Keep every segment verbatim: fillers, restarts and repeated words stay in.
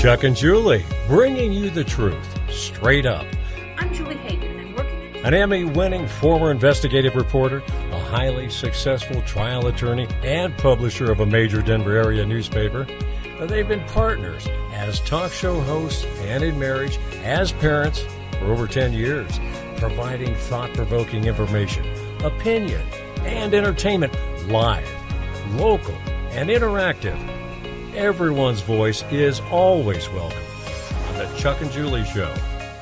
Chuck and Julie, bringing you the truth, straight up. I'm Julie Hayden, and working at... An Emmy-winning former investigative reporter, a highly successful trial attorney, and publisher of a major Denver area newspaper. They've been partners as talk show hosts and in marriage, as parents, for over ten years, providing thought-provoking information, opinion, and entertainment live, local, and interactive. Everyone's voice is always welcome on the Chuck and Julie Show.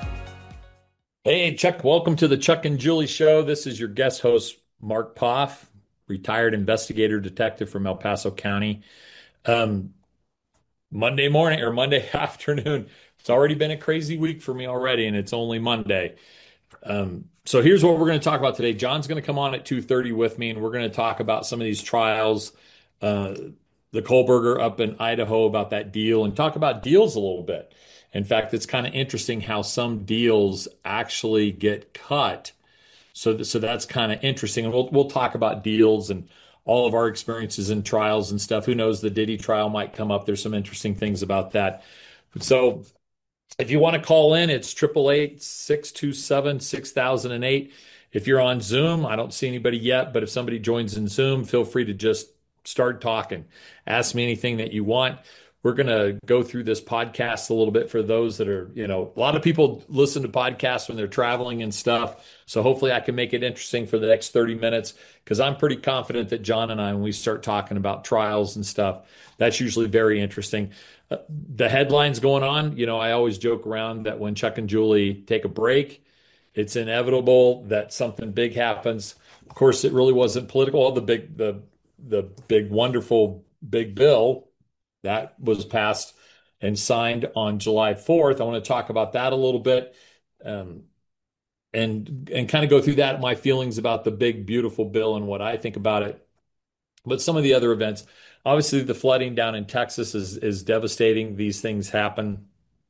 Hey, Chuck, welcome to the Chuck and Julie Show. This is your guest host, Mark Poff, retired investigator detective from El Paso County. Um, Monday morning or Monday afternoon. It's already been a crazy week for me already, and it's only Monday. Um, so here's what we're going to talk about today. John's going to come on at two thirty with me, and we're going to talk about some of these trials, uh, the Kohlberger up in Idaho, about that deal, and talk about deals a little bit. In fact, it's kind of interesting how some deals actually get cut. So, th- so that's kind of interesting. And we'll we'll talk about deals and all of our experiences in trials and stuff. Who knows, the Diddy trial might come up. There's some interesting things about that. So if you want to call in, it's eight eight eight, six two seven, six thousand eight. If you're on Zoom, I don't see anybody yet, but if somebody joins in Zoom, feel free to just start talking. Ask me anything that you want. We're going to go through this podcast a little bit for those that are, you know, a lot of people listen to podcasts when they're traveling and stuff. So hopefully I can make it interesting for the next thirty minutes, because I'm pretty confident that John and I, when we start talking about trials and stuff, that's usually very interesting. Uh, the headlines going on, you know, I always joke around that when Chuck and Julie take a break, it's inevitable that something big happens. Of course, it really wasn't political. The big, the, the big, wonderful big bill that was passed and signed on July fourth. I want to talk about that a little bit, um, and and kind of go through that, my feelings about the big, beautiful bill and what I think about it. But some of the other events, obviously the flooding down in Texas is is devastating. These things happen.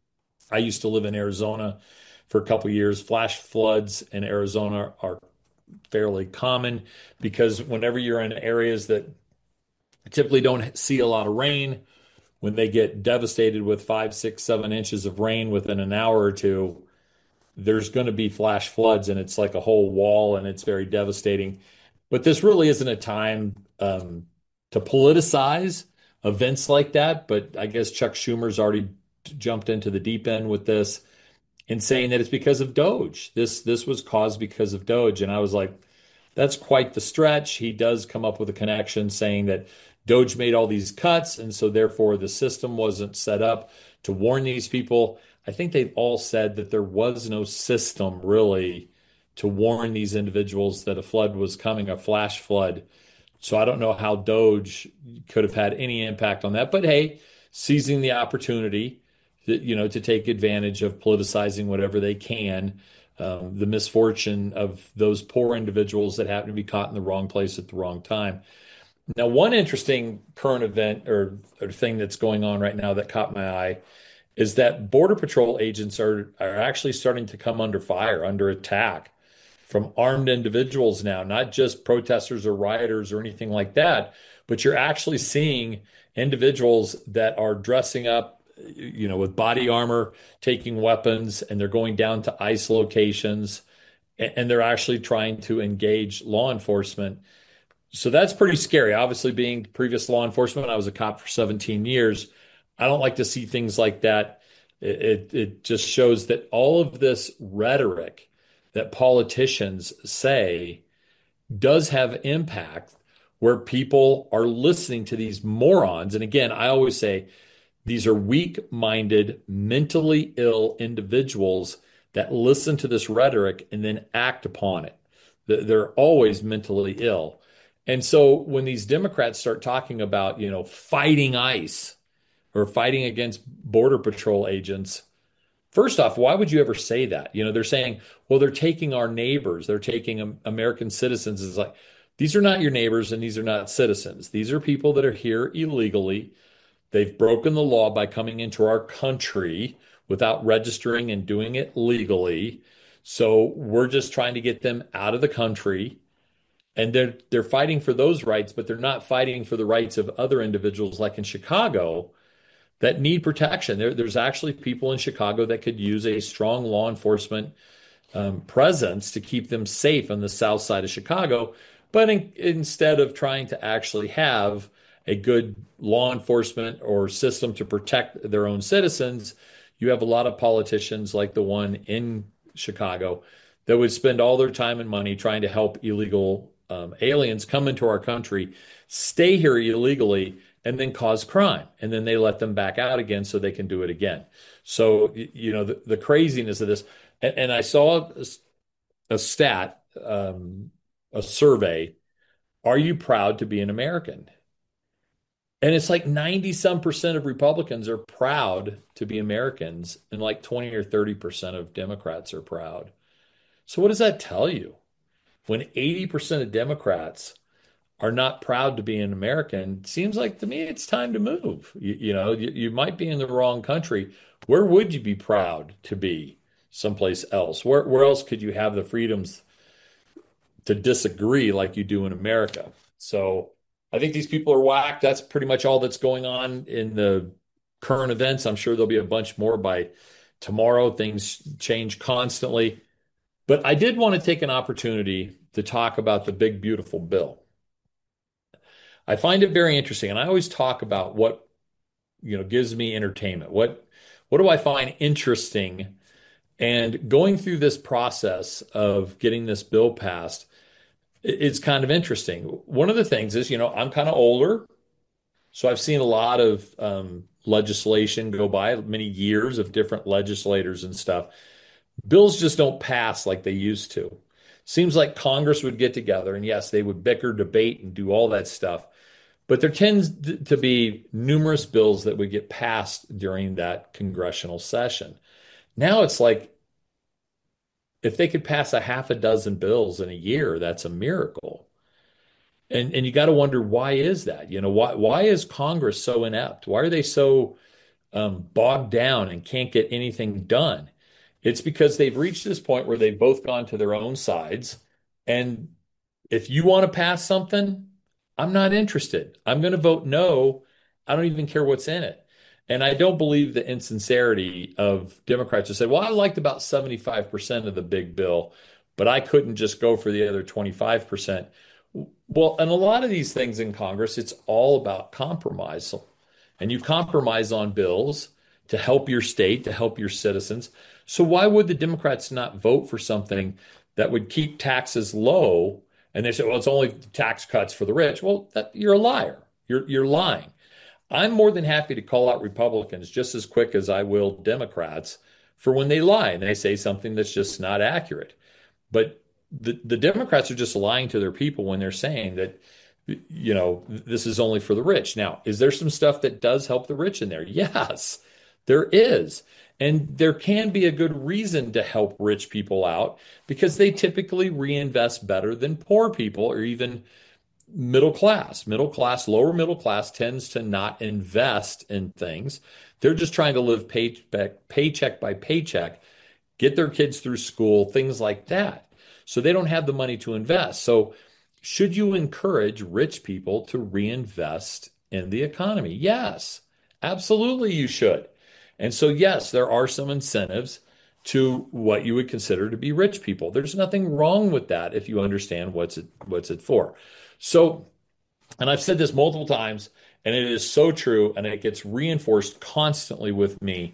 I used to live in Arizona for a couple of years. Flash floods in Arizona are fairly common because whenever you're in areas that typically don't see a lot of rain, when they get devastated with five, six, seven inches of rain within an hour or two, there's going to be flash floods, and it's like a whole wall, and it's very devastating. But this really isn't a time um, to politicize events like that. But I guess Chuck Schumer's already jumped into the deep end with this and saying that it's because of Doge. This this was caused because of Doge. And I was like, that's quite the stretch. He does come up with a connection saying that Doge made all these cuts, and so therefore the system wasn't set up to warn these people. I think they've all said that there was no system really to warn these individuals that a flood was coming, a flash flood. So I don't know how Doge could have had any impact on that. But hey, seizing the opportunity, that, you know, to take advantage of politicizing whatever they can, um, the misfortune of those poor individuals that happen to be caught in the wrong place at the wrong time. Now, one interesting current event or, or thing that's going on right now that caught my eye is that Border Patrol agents are, are actually starting to come under fire, under attack from armed individuals now, not just protesters or rioters or anything like that, but you're actually seeing individuals that are dressing up, you know, with body armor, taking weapons, and they're going down to ICE locations, and, and they're actually trying to engage law enforcement. So that's pretty scary. Obviously, being previous law enforcement, I was a cop for seventeen years. I don't like to see things like that. It, it, it just shows that all of this rhetoric that politicians say does have impact, where people are listening to these morons. And again, I always say these are weak-minded, mentally ill individuals that listen to this rhetoric and then act upon it. They're always mentally ill. And so when these Democrats start talking about, you know, fighting ICE or fighting against Border Patrol agents, first off, why would you ever say that? You know, they're saying, well, they're taking our neighbors. They're taking American citizens. It's like, these are not your neighbors and these are not citizens. These are people that are here illegally. They've broken the law by coming into our country without registering and doing it legally. So we're just trying to get them out of the country. And they're they're fighting for those rights, but they're not fighting for the rights of other individuals. Like in Chicago, that need protection. There, there's actually people in Chicago that could use a strong law enforcement um, presence to keep them safe on the south side of Chicago. But in, instead of trying to actually have a good law enforcement or system to protect their own citizens, you have a lot of politicians like the one in Chicago that would spend all their time and money trying to help illegal um, aliens come into our country, stay here illegally, and then cause crime. And then they let them back out again so they can do it again. So, you know, the, the craziness of this. And, and I saw a, a stat, um, a survey. Are you proud to be an American? And it's like ninety some percent of Republicans are proud to be Americans, and like twenty or thirty percent of Democrats are proud. So what does that tell you? When eighty percent of Democrats are not proud to be an American, it seems like to me it's time to move. You, you know, you, you might be in the wrong country. Where would you be proud to be? Someplace else. Where, where else could you have the freedoms to disagree like you do in America? So I think these people are whacked. That's pretty much all that's going on in the current events. I'm sure there'll be a bunch more by tomorrow. Things change constantly. But I did want to take an opportunity to talk about the big, beautiful bill. I find it very interesting. And I always talk about what, you know, gives me entertainment. What, what do I find interesting? And going through this process of getting this bill passed, it's kind of interesting. One of the things is, you know, I'm kind of older, so I've seen a lot of um, legislation go by, many years of different legislators and stuff. Bills just don't pass like they used to. Seems like Congress would get together, and yes, they would bicker, debate, and do all that stuff. But there tends to be numerous bills that would get passed during that congressional session. Now it's like, if they could pass a half a dozen bills in a year, that's a miracle. And and you got to wonder, why is that? You know, why why is Congress so inept? Why are they so um, bogged down and can't get anything done? It's because they've reached this point where they've both gone to their own sides. And if you want to pass something, I'm not interested. I'm going to vote no. I don't even care what's in it. And I don't believe the insincerity of Democrats who said, well, I liked about seventy-five percent of the big bill, but I couldn't just go for the other twenty-five percent. Well, and a lot of these things in Congress, it's all about compromise. And you compromise on bills to help your state, to help your citizens. So why would the Democrats not vote for something that would keep taxes low? And they say, well, it's only tax cuts for the rich. Well, that, you're a liar. You're, you're lying. I'm more than happy to call out Republicans just as quick as I will Democrats for when they lie and they say something that's just not accurate. But the, the Democrats are just lying to their people when they're saying that, you know, this is only for the rich. Now, is there some stuff that does help the rich in there? Yes, there is. And there can be a good reason to help rich people out because they typically reinvest better than poor people or even middle class. Middle class, lower middle class tends to not invest in things. They're just trying to live paycheck, paycheck by paycheck, get their kids through school, things like that. So they don't have the money to invest. So should you encourage rich people to reinvest in the economy? Yes, absolutely you should. And so, yes, there are some incentives to what you would consider to be rich people. There's nothing wrong with that if you understand what's it, what's it for. So, and I've said this multiple times, and it is so true, and it gets reinforced constantly with me.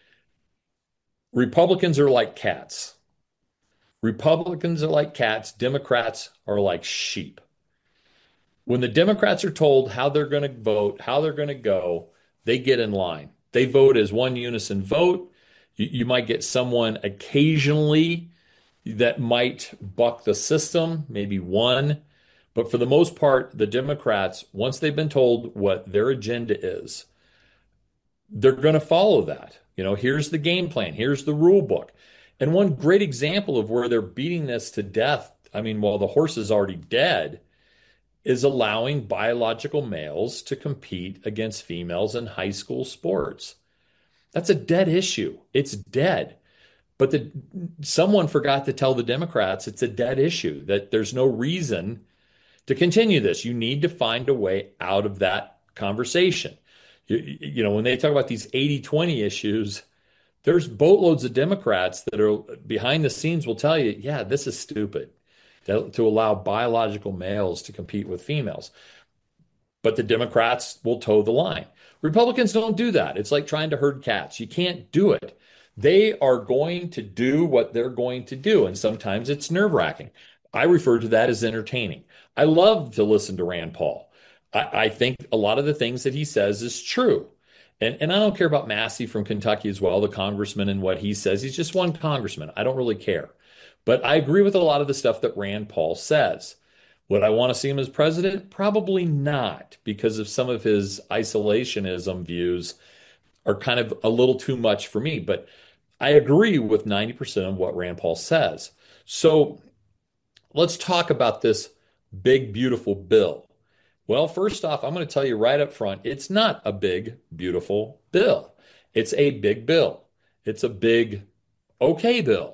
Republicans are like cats. Republicans are like cats. Democrats are like sheep. When the Democrats are told how they're going to vote, how they're going to go, they get in line. They vote as one unison vote. You, you might get someone occasionally that might buck the system, maybe one. But for the most part, the Democrats, once they've been told what their agenda is, they're going to follow that. You know, here's the game plan. Here's the rule book. And one great example of where they're beating this to death, I mean, while the horse is already dead, is allowing biological males to compete against females in high school sports. That's a dead issue. It's dead. But the, someone forgot to tell the Democrats it's a dead issue, that there's no reason to continue this. You need to find a way out of that conversation. You, you know, when they talk about these eighty twenty issues, there's boatloads of Democrats that are behind the scenes will tell you, yeah, this is stupid to, to allow biological males to compete with females. But the Democrats will toe the line. Republicans don't do that. It's like trying to herd cats. You can't do it. They are going to do what they're going to do. And sometimes it's nerve-wracking. I refer to that as entertaining. I love to listen to Rand Paul. I, I think a lot of the things that he says is true. And, and I don't care about Massey from Kentucky as well, the congressman, and what he says. He's just one congressman. I don't really care. But I agree with a lot of the stuff that Rand Paul says. Would I want to see him as president? Probably not, because of some of his isolationism views are kind of a little too much for me. But I agree with ninety percent of what Rand Paul says. So let's talk about this big, beautiful bill. Well, first off, I'm going to tell you right up front, it's not a big, beautiful bill. It's a big bill. It's a big, okay bill.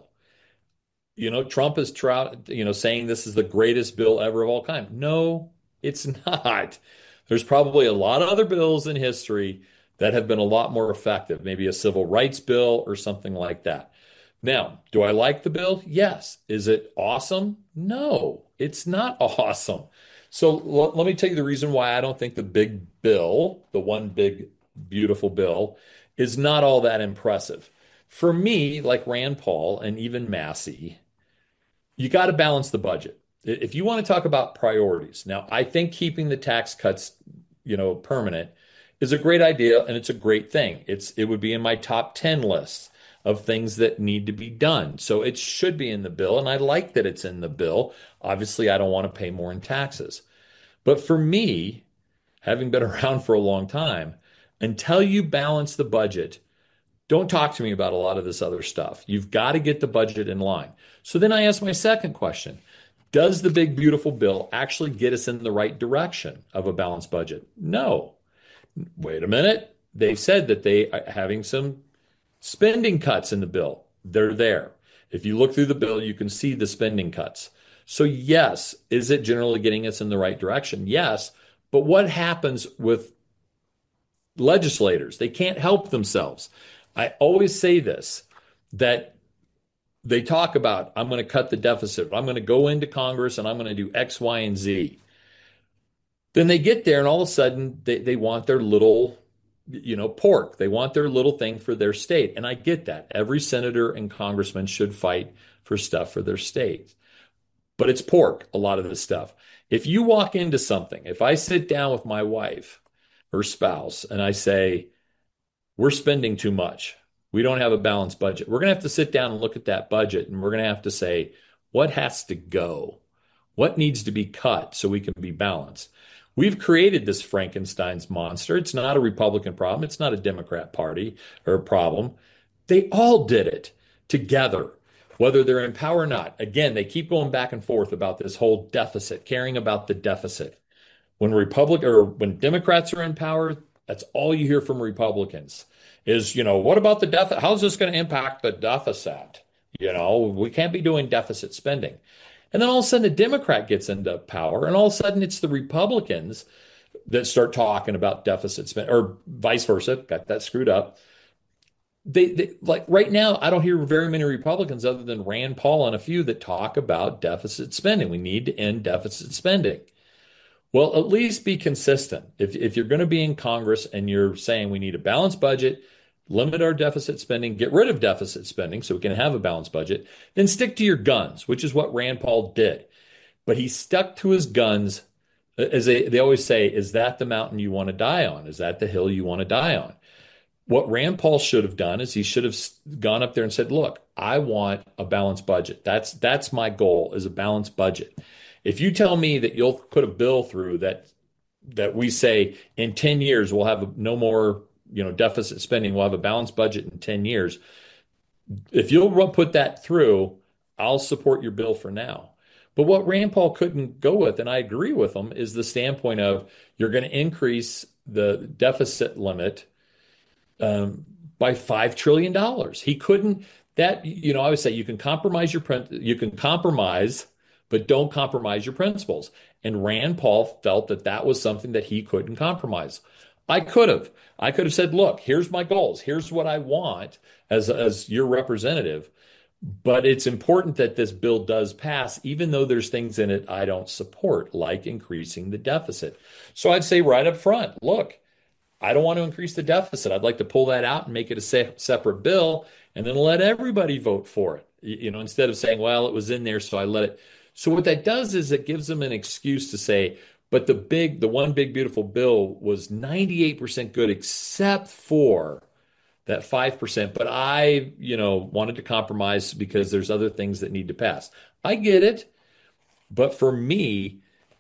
You know, Trump is, you know, saying this is the greatest bill ever of all time. No, it's not. There's probably a lot of other bills in history that have been a lot more effective, maybe a civil rights bill or something like that. Now, do I like the bill? Yes. Is it awesome? No, it's not awesome. So l- let me tell you the reason why I don't think the big bill, the one big, beautiful bill, is not all that impressive. For me, like Rand Paul and even Massey, you got to balance the budget. If you want to talk about priorities, now I think keeping the tax cuts, you know, permanent is a great idea and it's a great thing. It's it would be in my top ten list of things that need to be done. So it should be in the bill, and I like that it's in the bill. Obviously, I don't want to pay more in taxes. But for me, having been around for a long time, until you balance the budget, don't talk to me about a lot of this other stuff. You've got to get the budget in line. So then I ask my second question. Does the big, beautiful bill actually get us in the right direction of a balanced budget? No. Wait a minute. They've said that they are having some spending cuts in the bill. They're there. If you look through the bill, you can see the spending cuts. So yes, is it generally getting us in the right direction? Yes. But what happens with legislators? They can't help themselves. I always say this, that they talk about, I'm going to cut the deficit. I'm going to go into Congress and I'm going to do X, Y, and Z. Then they get there and all of a sudden they, they want their little, you know, pork. They want their little thing for their state. And I get that. Every senator and congressman should fight for stuff for their state. But it's pork, a lot of this stuff. If you walk into something, if I sit down with my wife or spouse and I say, we're spending too much, we don't have a balanced budget, we're going to have to sit down and look at that budget and we're going to have to say, what has to go? What needs to be cut so we can be balanced? We've created this Frankenstein's monster. It's not a Republican problem. It's not a Democrat party or a problem. They all did it together, whether they're in power or not. Again, they keep going back and forth about this whole deficit, caring about the deficit. When Republic or when Democrats are in power, that's all you hear from Republicans is, you know, what about the deficit? How's this going to impact the deficit? You know, we can't be doing deficit spending. And then all of a sudden a Democrat gets into power and all of a sudden it's the Republicans that start talking about deficit spending or vice versa. Got that screwed up. They, they like right now, I don't hear very many Republicans other than Rand Paul and a few that talk about deficit spending. We need to end deficit spending. Well, at least be consistent. If, if you're going to be in Congress and you're saying we need a balanced budget, limit our deficit spending, get rid of deficit spending so we can have a balanced budget, then stick to your guns, which is what Rand Paul did. But he stuck to his guns. As they, they always say, is that the mountain you want to die on? Is that the hill you want to die on? What Rand Paul should have done is he should have gone up there and said, look, I want a balanced budget. That's that's my goal, is a balanced budget. If you tell me that you'll put a bill through that that we say in ten years we'll have no more, you know, deficit spending, we'll have a balanced budget in ten years. If you'll put that through, I'll support your bill for now. But what Rand Paul couldn't go with, and I agree with him, is the standpoint of you're going to increase the deficit limit um, by five trillion dollars. He couldn't, that, you know, I would say you can compromise your, you can compromise, but don't compromise your principles. And Rand Paul felt that that was something that he couldn't compromise. I could have. I could have said, look, here's my goals. Here's what I want as as your representative. But it's important that this bill does pass, even though there's things in it I don't support, like increasing the deficit. So I'd say right up front, look, I don't want to increase the deficit. I'd like to pull that out and make it a se separate bill and then let everybody vote for it. You know, instead of saying, well, it was in there, so I let it. So what that does is it gives them an excuse to say, but the big, the one big beautiful bill was ninety-eight percent good except for that five percent. But I, you know, wanted to compromise because there's other things that need to pass. I get it. But for me,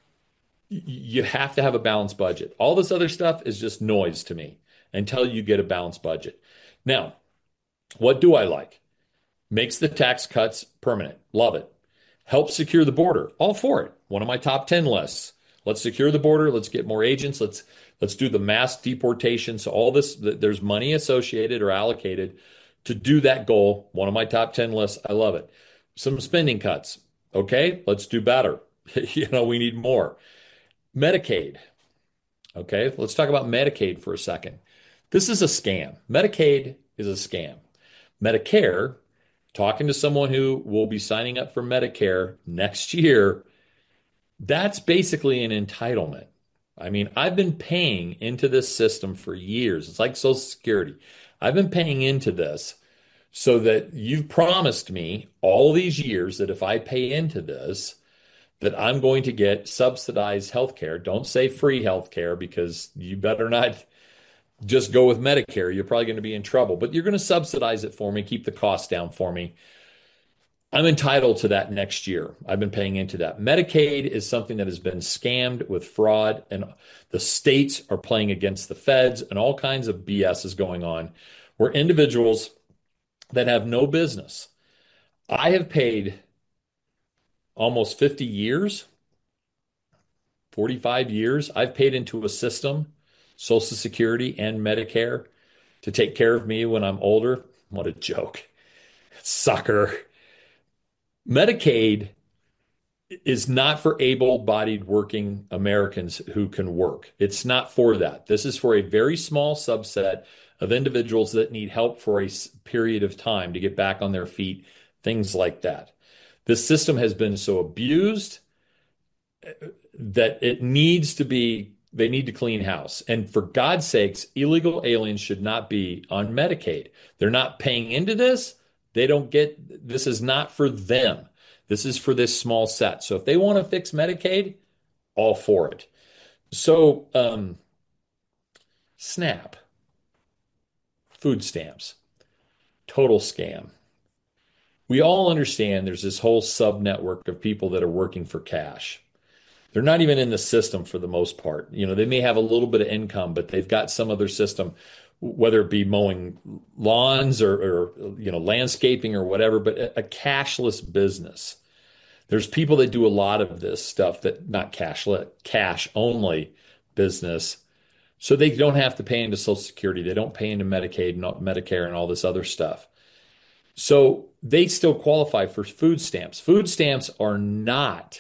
you have to have a balanced budget. All this other stuff is just noise to me until you get a balanced budget. Now, what do I like? Makes the tax cuts permanent. Love it. Helps secure the border. All for it. One of my top ten lists. Let's secure the border. Let's get more agents. Let's let's do the mass deportation. So all this, there's money associated or allocated to do that goal. One of my top ten lists. I love it. Some spending cuts. Okay, let's do better. You know, we need more. Medicaid. Okay, let's talk about Medicaid for a second. This is a scam. Medicaid is a scam. Medicare, talking to someone who will be signing up for Medicare next year, that's basically an entitlement. I mean, I've been paying into this system for years. It's like Social Security. I've been paying into this so that you've promised me all these years that if I pay into this, that I'm going to get subsidized health care. Don't say free health care because you better not just go with Medicare. You're probably going to be in trouble, but you're going to subsidize it for me, keep the cost down for me. I'm entitled to that next year. I've been paying into that. Medicaid is something that has been scammed with fraud, and the states are playing against the feds, and all kinds of B S is going on where individuals that have no business. I have paid almost fifty years, forty-five years. I've paid into a system, Social Security and Medicare, to take care of me when I'm older. What a joke. Sucker. Medicaid is not for able-bodied working Americans who can work. It's not for that. This is for a very small subset of individuals that need help for a period of time to get back on their feet, things like that. This system has been so abused that it needs to be, they need to clean house. And for God's sakes, illegal aliens should not be on Medicaid. They're not paying into this. They don't get, this is not for them. This is for this small set. So if they want to fix Medicaid, all for it. So, um, SNAP, food stamps, total scam. We all understand there's this whole sub-network of people that are working for cash. They're not even in the system for the most part. You know, they may have a little bit of income, but they've got some other system, whether it be mowing lawns or, or you know, landscaping or whatever, but a, a cashless business. There's people that do a lot of this stuff that not cashless, cash only business. So they don't have to pay into Social Security. They don't pay into Medicaid and Medicare and all this other stuff. So they still qualify for food stamps. Food stamps are not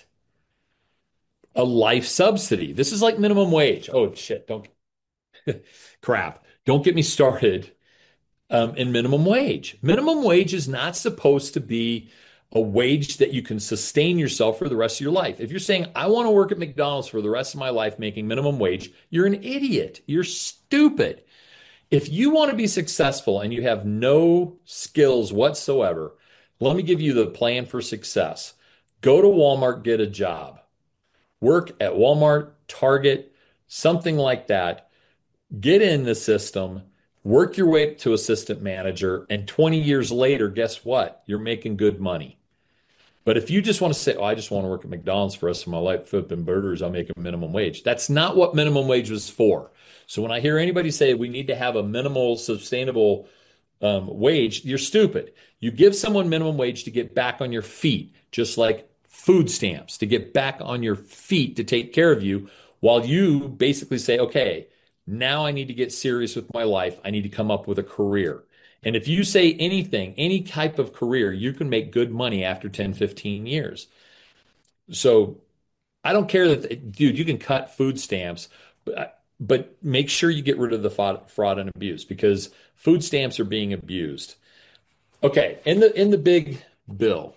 a life subsidy. This is like minimum wage. Oh, shit. Don't, crap. Don't get me started um, in minimum wage. Minimum wage is not supposed to be a wage that you can sustain yourself for the rest of your life. If you're saying, I want to work at McDonald's for the rest of my life making minimum wage, you're an idiot. You're stupid. If you want to be successful and you have no skills whatsoever, let me give you the plan for success. Go to Walmart, get a job. Work at Walmart, Target, something like that. Get in the system, work your way up to assistant manager, and twenty years later, guess what? You're making good money. But if you just want to say, oh, I just want to work at McDonald's for the rest of my life, flipping burgers, I'll make a minimum wage. That's not what minimum wage was for. So when I hear anybody say we need to have a minimal sustainable um, wage, you're stupid. You give someone minimum wage to get back on your feet, just like food stamps, to get back on your feet to take care of you, while you basically say, okay, now I need to get serious with my life. I need to come up with a career. And if you say anything, any type of career, you can make good money after ten, fifteen years. So I don't care that, dude, you can cut food stamps. But but make sure you get rid of the fraud, fraud and abuse because food stamps are being abused. Okay, in the in the big bill,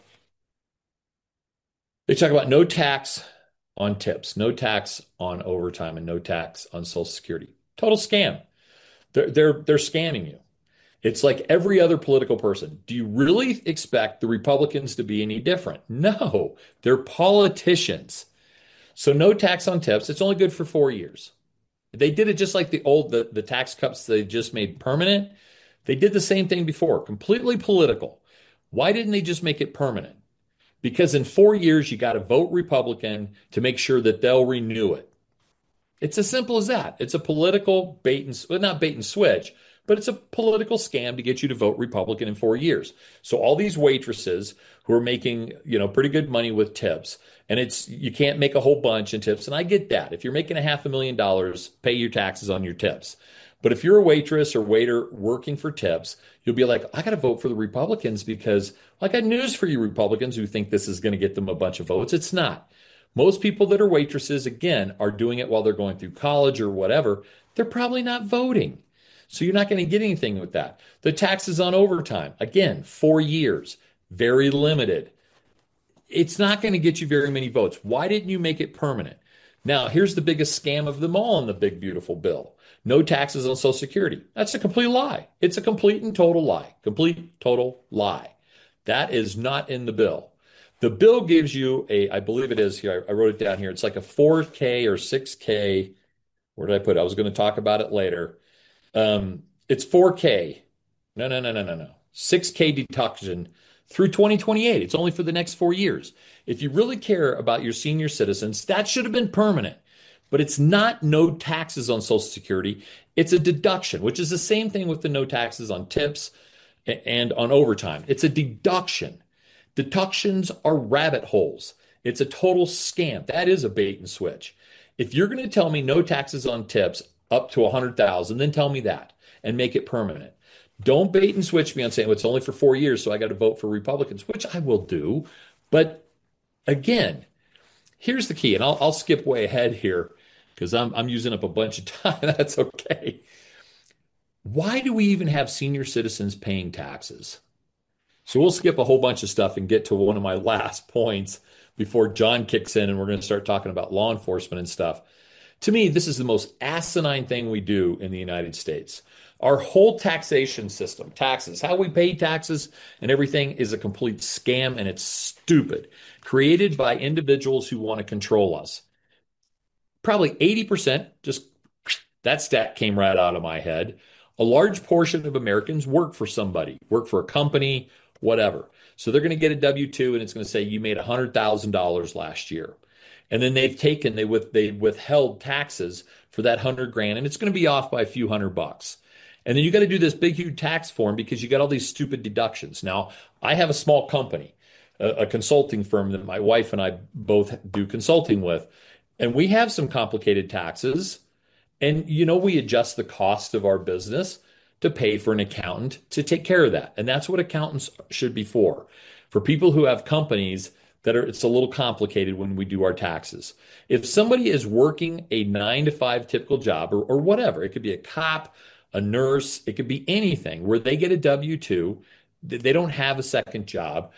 they talk about no tax on tips, no tax on overtime, and no tax on Social Security. Total scam. They're they're they're scamming you. It's like every other political person. Do you really expect the Republicans to be any different? No, they're politicians. So no tax on tips. It's only good for four years. They did it just like the old the, the tax cuts they just made permanent. They did the same thing before, completely political. Why didn't they just make it permanent? Because in four years, you got to vote Republican to make sure that they'll renew it. It's as simple as that. It's a political bait and well, not bait and switch, but it's a political scam to get you to vote Republican in four years. So all these waitresses who are making, you know, pretty good money with tips, and it's you can't make a whole bunch in tips, and I get that. If you're making a half a million dollars, pay your taxes on your tips. But if you're a waitress or waiter working for tips, you'll be like, I got to vote for the Republicans because well, I got news for you Republicans who think this is going to get them a bunch of votes. It's not. Most people that are waitresses, again, are doing it while they're going through college or whatever. They're probably not voting. So you're not going to get anything with that. The taxes on overtime, again, four years, very limited. It's not going to get you very many votes. Why didn't you make it permanent? Now, here's the biggest scam of them all in the big, beautiful bill. No taxes on Social Security. That's a complete lie. It's a complete and total lie. Complete, total lie. That is not in the bill. The bill gives you a, I believe it is here, I wrote it down here. It's like a four K or six K. Where did I put it? I was going to talk about it later. Um, it's four K. No, no, no, no, no, no. six K deduction through twenty twenty-eight. It's only for the next four years. If you really care about your senior citizens, that should have been permanent. But it's not no taxes on Social Security. It's a deduction, which is the same thing with the no taxes on tips and on overtime. It's a deduction. Deductions are rabbit holes. It's a total scam. That is a bait and switch. If you're going to tell me no taxes on tips up to one hundred thousand dollars, then tell me that and make it permanent. Don't bait and switch me on saying well, it's only for four years, so I got to vote for Republicans, which I will do. But again, here's the key, and I'll, I'll skip way ahead here because I'm, I'm using up a bunch of time. That's okay. Why do we even have senior citizens paying taxes? So we'll skip a whole bunch of stuff and get to one of my last points before John kicks in and we're going to start talking about law enforcement and stuff. To me, this is the most asinine thing we do in the United States. Our whole taxation system, taxes, how we pay taxes and everything is a complete scam and it's stupid, created by individuals who want to control us. Probably eighty percent, just that stat came right out of my head. A large portion of Americans work for somebody, work for a company, whatever. So they're going to get a W two and it's going to say you made one hundred thousand dollars last year. And then they've taken, they with they withheld taxes for that hundred grand, and it's going to be off by a few hundred bucks. And then you got to do this big, huge tax form because you got all these stupid deductions. Now, I have a small company, a, a consulting firm that my wife and I both do consulting with, and we have some complicated taxes. And, you know, we adjust the cost of our business to pay for an accountant to take care of that. And that's what accountants should be for. For people who have companies that are, it's a little complicated when we do our taxes. If somebody is working a nine to five typical job or, or whatever, it could be a cop, a nurse, it could be anything where they get a W two, they don't have a second job.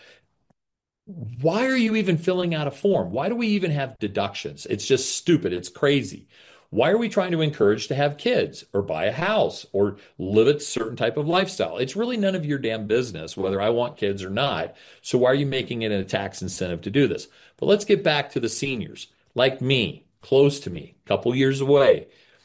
Why are you even filling out a form? Why do we even have deductions? It's just stupid. It's crazy. Why are we trying to encourage to have kids or buy a house or live a certain type of lifestyle? It's really none of your damn business whether I want kids or not. So why are you making it a tax incentive to do this? But let's get back to the seniors like me, close to me, a couple years away.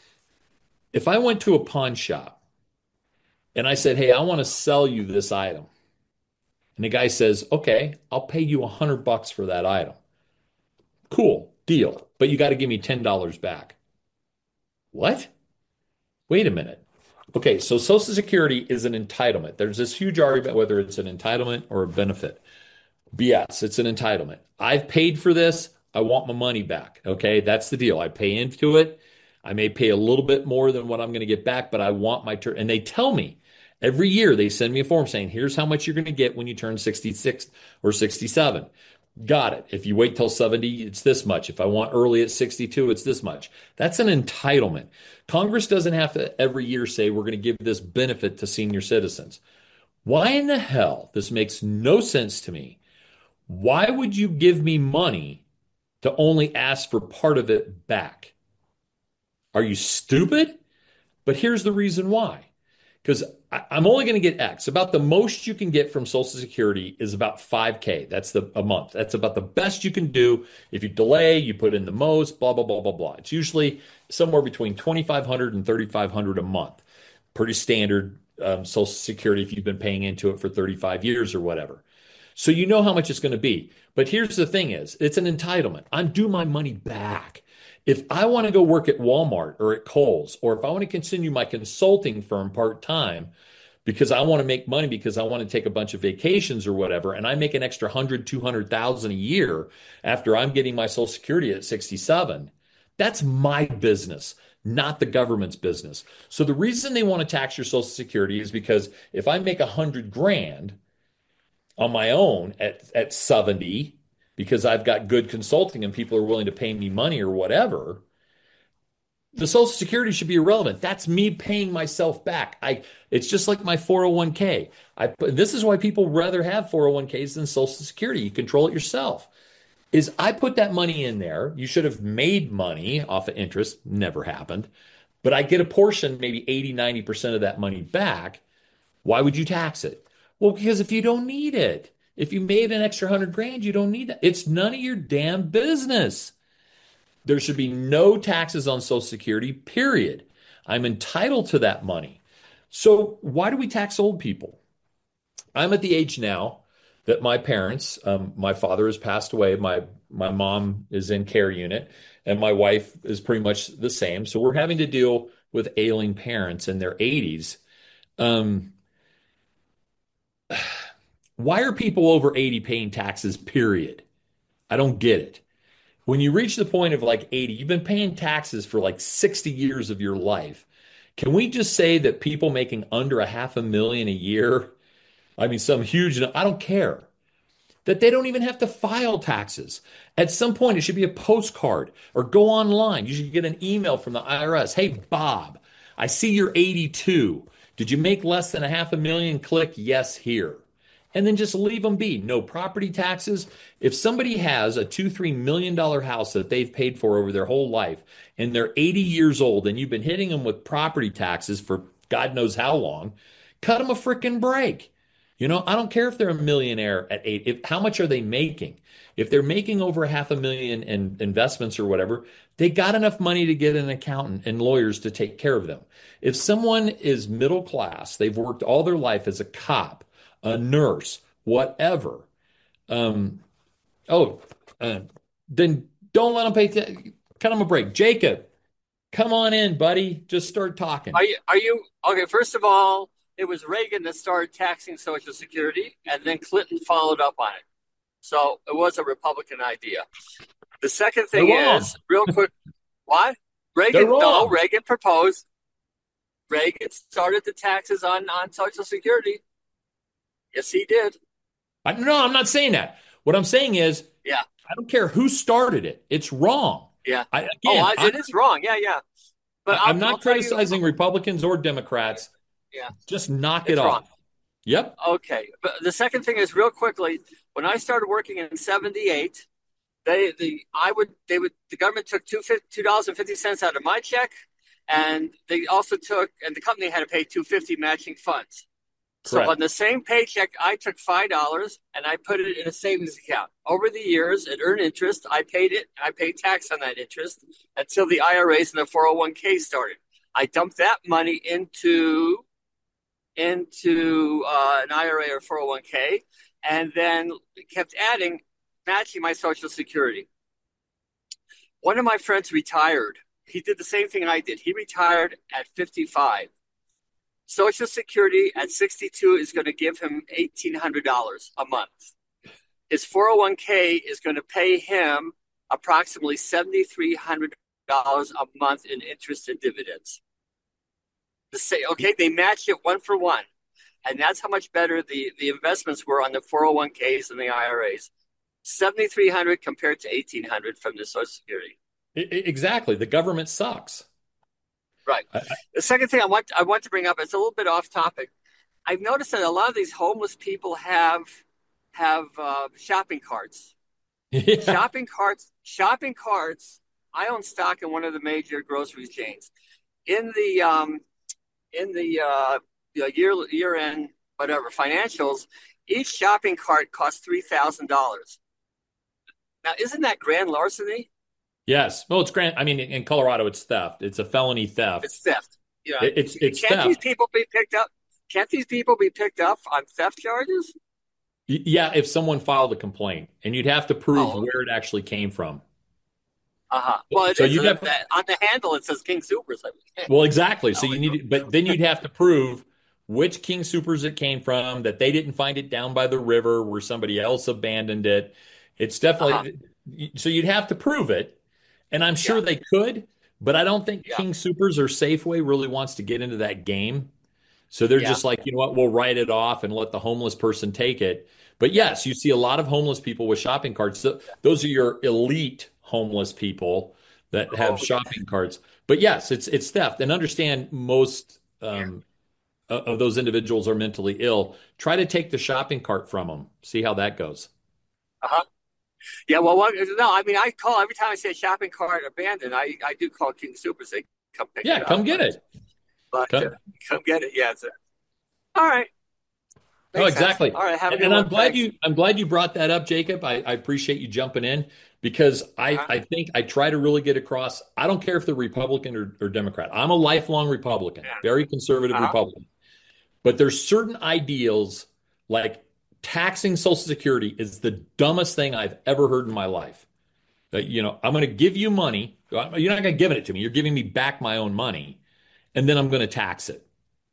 If I went to a pawn shop and I said, hey, I want to sell you this item. And the guy says, okay, I'll pay you a hundred bucks for that item. Cool, deal. But you got to give me ten dollars back. What? Wait a minute. Okay, so Social Security is an entitlement. There's this huge argument whether it's an entitlement or a benefit. B S, it's an entitlement. I've paid for this. I want my money back. Okay, that's the deal. I pay into it. I may pay a little bit more than what I'm going to get back, but I want my turn. And they tell me every year, they send me a form saying, here's how much you're going to get when you turn sixty-six or sixty-seven. Got it. If you wait till seventy, it's this much. If I want early at sixty-two, it's this much. That's an entitlement. Congress doesn't have to every year say we're going to give this benefit to senior citizens. Why in the hell? This makes no sense to me. Why would you give me money to only ask for part of it back? Are you stupid? But here's the reason why. Because I'm only going to get X. About the most you can get from Social Security is about five K. That's the a month. That's about the best you can do. If you delay, you put in the most, blah, blah, blah, blah, blah. It's usually somewhere between twenty-five hundred and thirty-five hundred a month. Pretty standard um, Social Security if you've been paying into it for thirty-five years or whatever. So you know how much it's going to be. But here's the thing is, it's an entitlement. I'm due my money back. If I want to go work at Walmart or at Kohl's, or if I want to continue my consulting firm part-time because I want to make money because I want to take a bunch of vacations or whatever, and I make an extra one hundred, two hundred thousand a year after I'm getting my Social Security at sixty-seven, that's my business, not the government's business. So the reason they want to tax your Social Security is because if I make a hundred grand on my own at, at seventy, because I've got good consulting and people are willing to pay me money or whatever, the Social Security should be irrelevant. That's me paying myself back. I it's just like my four oh one k. I this is why people rather have four oh one k's than Social Security. You control it yourself. Is I put that money in there. You should have made money off of interest. Never happened. But I get a portion, maybe eighty, ninety percent of that money back. Why would you tax it? Well, because if you don't need it, if you made an extra hundred grand, you don't need that. It's none of your damn business. There should be no taxes on Social Security, period. I'm entitled to that money. So why do we tax old people? I'm at the age now that my parents, um, my father has passed away, my my mom is in care unit, and my wife is pretty much the same. So we're having to deal with ailing parents in their eighties. Um, why are people over eighty paying taxes, period? I don't get it. When you reach the point of like eighty, you've been paying taxes for like sixty years of your life. Can we just say that people making under a half a million a year, I mean, some huge, I don't care, that they don't even have to file taxes. At some point, it should be a postcard or go online. You should get an email from the I R S. Hey, Bob, I see you're eighty-two. Did you make less than a half a million? Click yes here. And then just leave them be. No property taxes. If somebody has a two, three million dollar house that they've paid for over their whole life and they're eighty years old and you've been hitting them with property taxes for God knows how long, cut them a freaking break. You know, I don't care if they're a millionaire at eight. If, how much are they making? If they're making over a half a million in investments or whatever, they got enough money to get an accountant and lawyers to take care of them. If someone is middle class, they've worked all their life as a cop, a nurse, whatever. Um, oh, uh, then don't let them pay. T- cut them a break. Jacob, come on in, buddy. Just start talking. Are you, are you okay? First of all, it was Reagan that started taxing Social Security, and then Clinton followed up on it. So it was a Republican idea. The second thing is, real quick, what? Reagan, no, Reagan proposed. Reagan started the taxes on, on Social Security. Yes, he did. I, no, I'm not saying that. What I'm saying is, yeah, I don't care who started it. It's wrong. Yeah. I, again, oh, I, it I'm, is wrong. Yeah, yeah. But I'm not I'll criticizing you, Republicans or Democrats. Yeah. Just knock it's it wrong. off. Yep. Okay. But the second thing is, real quickly, when I started working in seventy-eight, they the I would they would the government took two two dollars and fifty cents out of my check, and they also took and the company had to pay two fifty matching funds. Correct. So on the same paycheck, I took five dollars and I put it in a savings account. Over the years, it earned interest. I paid it. I paid tax on that interest until the I R As and the four oh one k started. I dumped that money into into uh, an I R A or four oh one k, and then kept adding, matching my Social Security. One of my friends retired. He did the same thing I did. He retired at fifty-five. Social Security at sixty-two is going to give him eighteen hundred dollars a month. His four oh one k is going to pay him approximately seven thousand three hundred dollars a month in interest and dividends. The say, okay, they matched it one for one. And that's how much better the, the investments were on the four oh one k's and the I R As. seventy-three hundred compared to eighteen hundred from the Social Security. I- I- exactly. The government sucks. Right. I, I, The second thing I want I want to bring up, it's a little bit off topic. I've noticed that a lot of these homeless people have have uh, shopping carts. yeah. Shopping carts. Shopping carts. I own stock in one of the major grocery chains. In the um, in the uh, year year end whatever financials, each shopping cart costs three thousand dollars. Now, isn't that grand larceny? Yes. Well, it's grand. I mean, in Colorado, it's theft. It's a felony theft. It's theft. You know, It- it's it's can't these theft. people be picked up? Can't these people be picked up on theft charges? Y- Yeah, if someone filed a complaint, and you'd have to prove Oh. where it actually came from. Uh-huh. Well, it So is, you'd uh, have- that, on the handle it says King Supers. I mean, Well, exactly. So Oh, you need, but then you'd have to prove which King Supers it came from, that they didn't find it down by the river where somebody else abandoned it. It's definitely, so you'd have to prove it. And I'm sure Yeah. they could, but I don't think Yeah. King Supers or Safeway really wants to get into that game. So they're Yeah. just like, you know what, we'll write it off and let the homeless person take it. But yes, you see a lot of homeless people with shopping carts. Th- Those are your elite homeless people that have Oh, shopping carts. But yes, it's it's theft. And understand most um, o- of those individuals are mentally ill. Try to take the shopping cart from them. See how that goes. uh-huh. Yeah, well, what, no, I mean, I call every time I see a shopping cart abandoned, I, I do call King Supers. They come pick Yeah, it come up. get it. But, Come- uh, come get it. Yeah. It's a, all right. Oh, Makes sense. exactly. All right. Have a And, good and I'm one. glad Thanks. you I'm glad you brought that up, Jacob. I, I appreciate you jumping in because I, Uh-huh. I think I try to really get across. I don't care if they're Republican or, or Democrat. I'm a lifelong Republican, Yeah. very conservative Uh-huh. Republican. But there's certain ideals like taxing Social Security is the dumbest thing I've ever heard in my life. That, you know, I'm going to give you money. You're not going to give it to me. You're giving me back my own money, and then I'm going to tax it.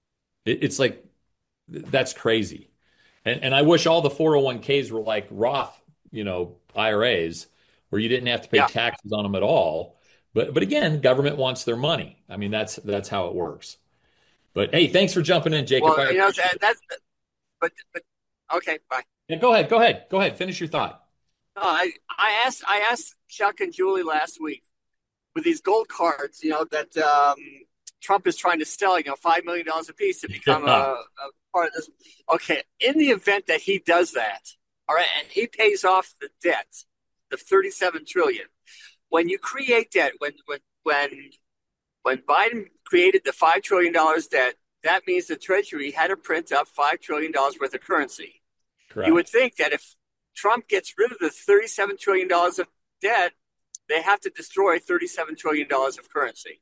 It- It's like that's crazy. And and I wish all the four oh one k's were like Roth, you know, I R As where you didn't have to pay Yeah. taxes on them at all. But but again, government wants their money. I mean, that's that's how it works. But hey, thanks for jumping in, Jacob. I Well, you know, appreciate that, it. that's, but, but, okay, bye. Yeah, go ahead, go ahead, go ahead. Finish your thought. No, I, I asked, I asked Chuck and Julie last week with these gold cards, you know, that um, Trump is trying to sell, you know, five million dollars a piece to become Yeah. a, a part of this. Okay, in the event that he does that, all right, and he pays off the debt, the thirty-seven trillion. When you create debt, when when when when Biden created the five trillion dollars debt, that means the Treasury had to print up five trillion dollars worth of currency. Correct. You would think that if Trump gets rid of the thirty-seven trillion dollars of debt, they have to destroy thirty-seven trillion dollars of currency.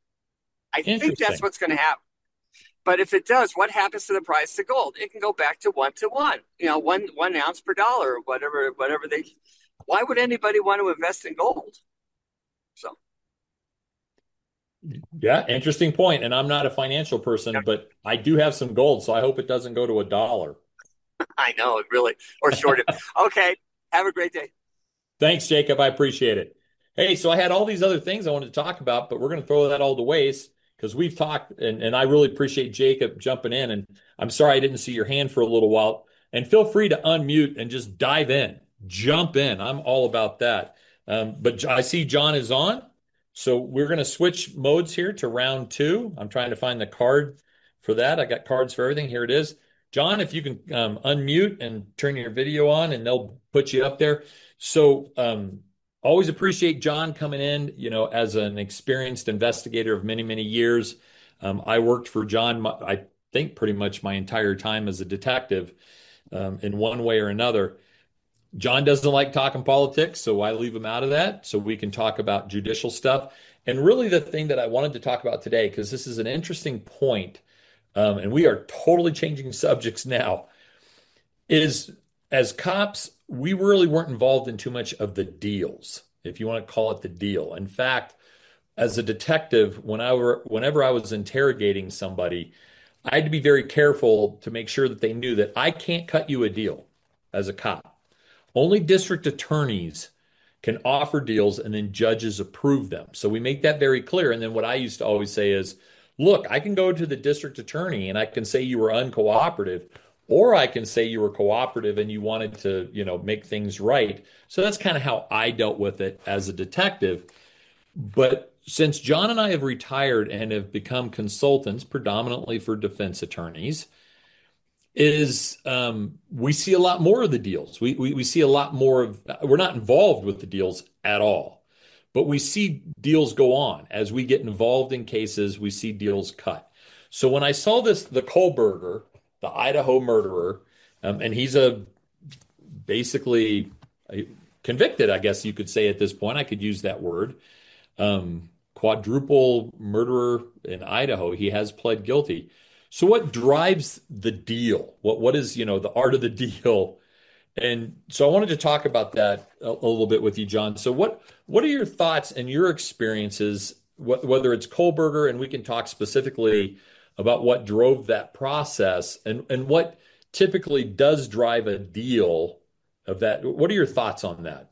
I think Interesting. that's what's going to happen. But if it does, what happens to the price of gold? It can go back to one to one, you know, one one ounce per dollar, or whatever, whatever they. Why would anybody want to invest in gold? So, Yeah, interesting point. And I'm not a financial person, but I do have some gold, so I hope it doesn't go to a dollar. I know it really, or short it. Okay, have a great day. Thanks, Jacob. I appreciate it. Hey, so I had all these other things I wanted to talk about, but we're going to throw that all to waste because we've talked, and, and I really appreciate Jacob jumping in. And I'm sorry I didn't see your hand for a little while. And feel free to unmute and just dive in, jump in. I'm all about that. Um, but I see John is on. So we're going to switch modes here to round two. I'm trying to find the card for that. I got cards for everything. Here it is. John, if you can um, unmute and turn your video on, and they'll put you up there. So um, always appreciate John coming in, you know, as an experienced investigator of many, many years. Um, I worked for John, I think pretty much my entire time as a detective um, in one way or another. John doesn't like talking politics, so I leave him out of that so we can talk about judicial stuff. And really the thing that I wanted to talk about today, because this is an interesting point, um, and we are totally changing subjects now, is as cops, we really weren't involved in too much of the deals, if you want to call it the deal. In fact, as a detective, when I were, whenever I was interrogating somebody, I had to be very careful to make sure that they knew that I can't cut you a deal as a cop. Only district attorneys can offer deals and then judges approve them. So we make that very clear. And then what I used to always say is, look, I can go to the district attorney and I can say you were uncooperative, or I can say you were cooperative and you wanted to, you know, make things right. So that's kind of how I dealt with it as a detective. But since John and I have retired and have become consultants predominantly for defense attorneys, is um, we see a lot more of the deals. We, we we see a lot more of, we're not involved with the deals at all, but we see deals go on. As we get involved in cases, we see deals cut. So when I saw this, the Kohlberger, the Idaho murderer, um, and he's a basically a convicted, I guess you could say at this point, I could use that word, um, quadruple murderer in Idaho. He has pled guilty. So what drives the deal? What what is, you know, the art of the deal? And so I wanted to talk about that a, a little bit with you, John. So what what are your thoughts and your experiences, wh whether it's Kohlberger, and we can talk specifically about what drove that process and, and what typically does drive a deal of that. What are your thoughts on that?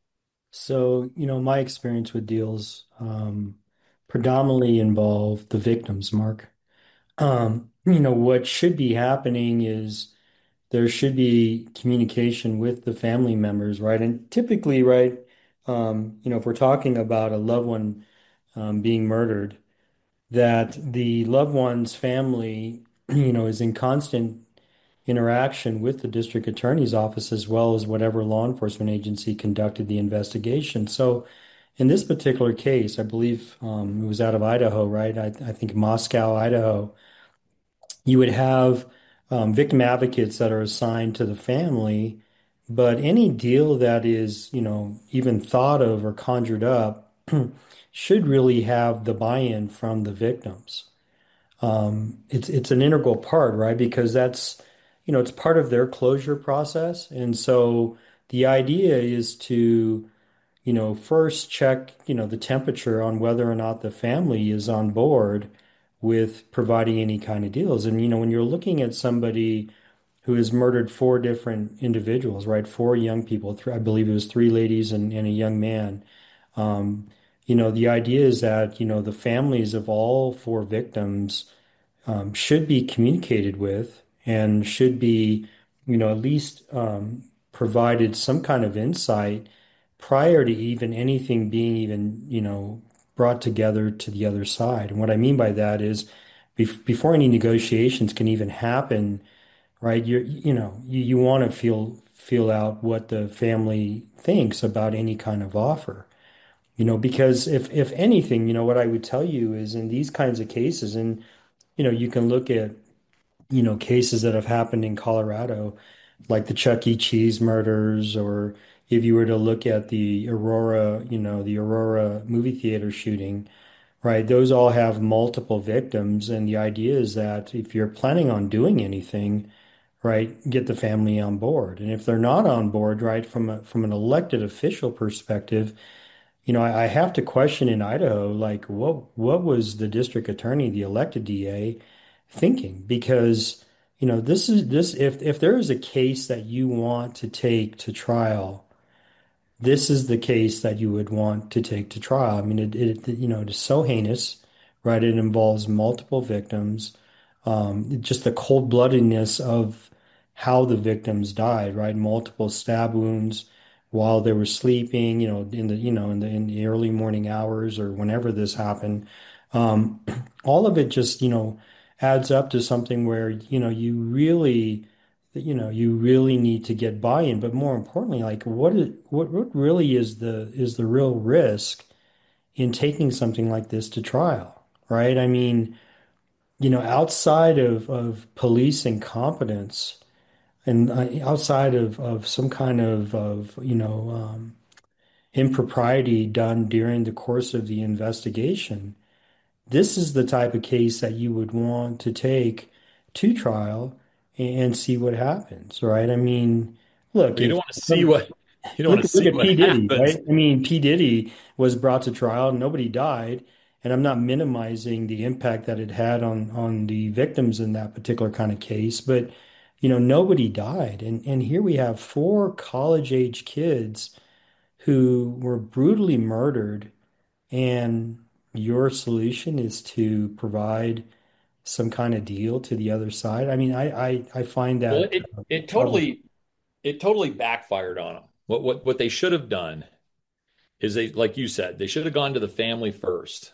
So, you know, my experience with deals um, predominantly involve the victims, Mark. Um, you know, what should be happening is there should be communication with the family members, right? And typically, right, um, you know, if we're talking about a loved one um, being murdered, that the loved one's family, you know, is in constant interaction with the district attorney's office as well as whatever law enforcement agency conducted the investigation. So in this particular case, I believe um, it was out of Idaho, right? I, I think Moscow, Idaho. You would have um, victim advocates that are assigned to the family, but any deal that is, you know, even thought of or conjured up should really have the buy-in from the victims. Um, it's it's an integral part, right? Because that's, you know, it's part of their closure process. And so the idea is to, you know, first check, you know, the temperature on whether or not the family is on board with providing any kind of deals. And, you know, when you're looking at somebody who has murdered four different individuals, right? Four young people, th I believe it was three ladies and, and a young man. Um, you know, the idea is that, you know, the families of all four victims um, should be communicated with and should be, you know, at least um, provided some kind of insight prior to even anything being even, you know, brought together to the other side. And what I mean by that is bef before any negotiations can even happen, right? You're, you know, you, you want to feel feel out what the family thinks about any kind of offer. You know, because if if anything, you know, what I would tell you is in these kinds of cases, and you know, you can look at, you know, cases that have happened in Colorado, like the Chuck E. Cheese murders, or if you were to look at the Aurora, you know, the Aurora movie theater shooting, right? Those all have multiple victims. And the idea is that if you're planning on doing anything, right, get the family on board. And if they're not on board, right, from a, from an elected official perspective, you know, I, I have to question in Idaho, like what what was the district attorney, the elected D A, thinking? Because, you know, this is this if if there is a case that you want to take to trial, this is the case that you would want to take to trial. I mean, it, it you know, it is so heinous, right? It involves multiple victims, um, just the cold-bloodedness of how the victims died, right? Multiple stab wounds while they were sleeping, you know, in the, you know, in the in the early morning hours or whenever this happened. Um, all of it just, you know, adds up to something where, you know, you really you know, you really need to get buy-in, but more importantly, like what is what what really is the is the real risk in taking something like this to trial, right? I mean, you know, outside of of police incompetence and uh, outside of of some kind of of you know um, impropriety done during the course of the investigation, this is the type of case that you would want to take to trial and see what happens, right? I mean, look, You don't if want to see what you don't look want to at look see at what P. Diddy, happens. right? I mean, P. Diddy was brought to trial, nobody died, and I'm not minimizing the impact that it had on on the victims in that particular kind of case, but you know, nobody died. And and here we have four college-age kids who were brutally murdered, and your solution is to provide some kind of deal to the other side. I mean, I I, I find Well, that it uh, it trouble. totally it totally backfired on them. What what what they should have done is they, like you said, they should have gone to the family first,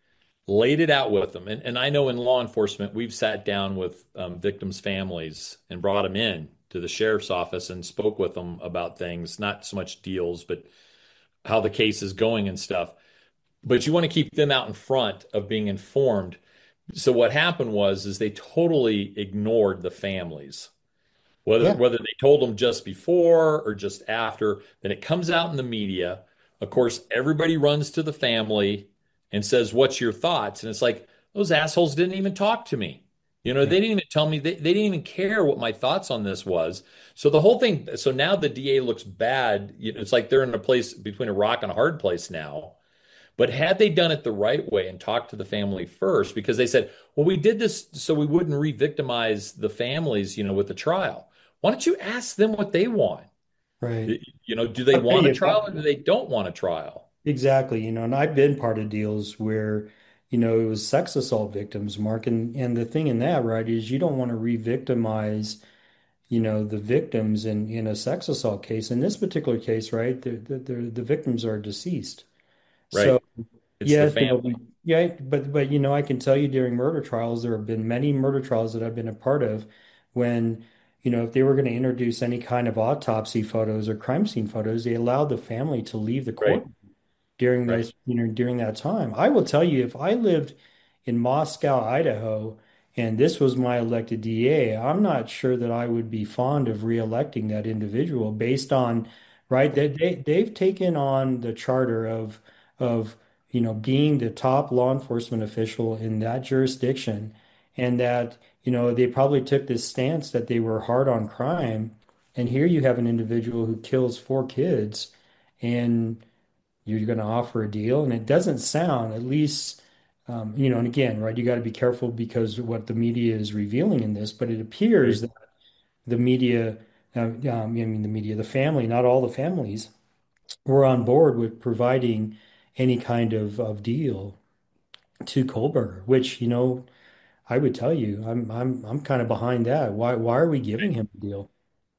laid it out with them. And and I know in law enforcement, we've sat down with um, victims' families and brought them in to the sheriff's office and spoke with them about things, not so much deals, but how the case is going and stuff. But you want to keep them out in front of being informed. So what happened was is they totally ignored the families. Whether Yeah, whether they told them just before or just after, then it comes out in the media. Of course, everybody runs to the family and says, "What's your thoughts?" And it's like, those assholes didn't even talk to me. You know, yeah, they didn't even tell me they, they didn't even care what my thoughts on this was. So the whole thing, so now the D A looks bad. You know, it's like they're in a place between a rock and a hard place now. But had they done it the right way and talked to the family first, because they said, well, we did this so we wouldn't re-victimize the families, you know, with the trial. Why don't you ask them what they want? right. You know, do they I'll tell want a you, if I, trial or do they don't want a trial? exactly, you know, and I've been part of deals where, you know, it was sex assault victims, Mark, and and the thing in that, right, is you don't want to re-victimize, you know, the victims in in a sex assault case. In this particular case, right, the the the, the victims are deceased. So Right? It's the yes, you know, family. we, yeah, but but you know, I can tell you during murder trials, there have been many murder trials that I've been a part of when, you know, if they were going to introduce any kind of autopsy photos or crime scene photos, they allowed the family to leave the Right, court during right. those, you know, during that time. I will tell you, if I lived in Moscow, Idaho, and this was my elected D A, I'm not sure that I would be fond of re-electing that individual based on, right, that they, they've taken on the charter of of, you know, being the top law enforcement official in that jurisdiction, and that, you know, they probably took this stance that they were hard on crime. And here you have an individual who kills four kids, and you're going to offer a deal, and it doesn't sound, at least, um, you know, and again, right, you got to be careful because what the media is revealing in this, but it appears Right. that the media, uh, um, I mean, the media, the family, not all the families, were on board with providing any kind of, of deal to Kohlberger, which, you know, I would tell you, I'm I'm I'm kind of behind that. Why why are we giving him a deal?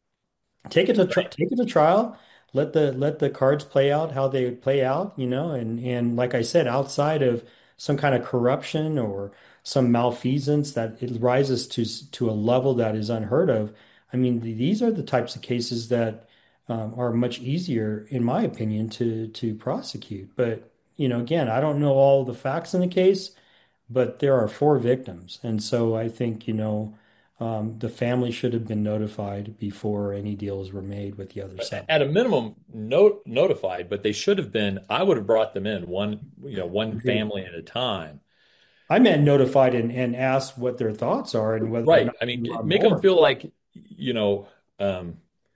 Take it to tri Right. take it to trial. Let the let the cards play out how they play out, you know, and and like I said, outside of some kind of corruption or some malfeasance that it rises to to a level that is unheard of. I mean, th- these are the types of cases that um, are much easier, in my opinion, to to prosecute. But you know, again, I don't know all the facts in the case, but there are four victims. And so I think, you know, um, the family should have been notified before any deals were made with the other side. At a minimum, note notified, but they should have been. I would have brought them in one, you know, one Agreed. family at a time. I meant notified and, and asked what their thoughts are and whether or Right. not I mean, they're on make them board. feel like, you know, um,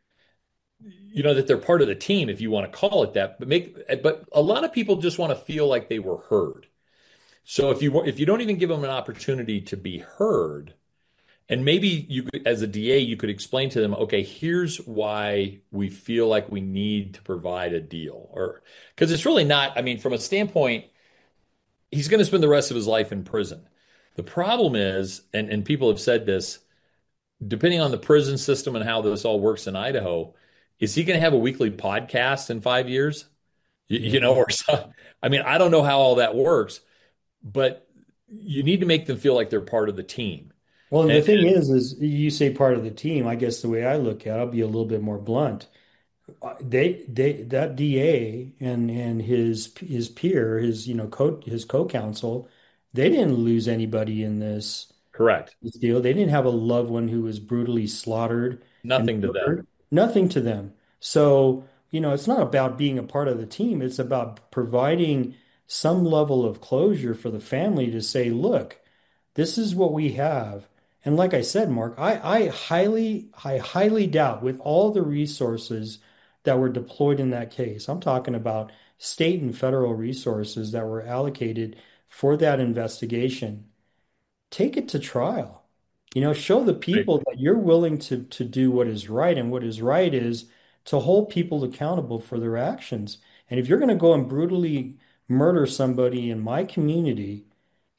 you know that they're part of the team if you want to call it that, but make but a lot of people just want to feel like they were heard. So if you if you don't even give them an opportunity to be heard, and maybe you could, as a D A, you could explain to them, okay, here's why we feel like we need to provide a deal, or because it's really not, I mean, from a standpoint, he's going to spend the rest of his life in prison. The problem is, and, and people have said this, depending on the prison system and how this all works in Idaho, is he going to have a weekly podcast in five years? You, Yeah. you know, or so, I mean, I don't know how all that works, but you need to make them feel like they're part of the team. Well, and the And, thing is, is you say part of the team. I guess the way I look at it, I'll be a little bit more blunt. Uh, They, they, that D A and and his his peer, his you know co his co-counsel, they didn't lose anybody in this. correct, This deal. They didn't have a loved one who was brutally slaughtered and nothing to them. murdered. Nothing to them. So, you know, it's not about being a part of the team. It's about providing some level of closure for the family to say, look, this is what we have. And like I said, Mark, I, I highly, I highly doubt with all the resources that were deployed in that case, I'm talking about state and federal resources that were allocated for that investigation, take it to trial. You know, show the Right. people that you're willing to to do what is right, and what is right is to hold people accountable for their actions. And if you're going to go and brutally murder somebody in my community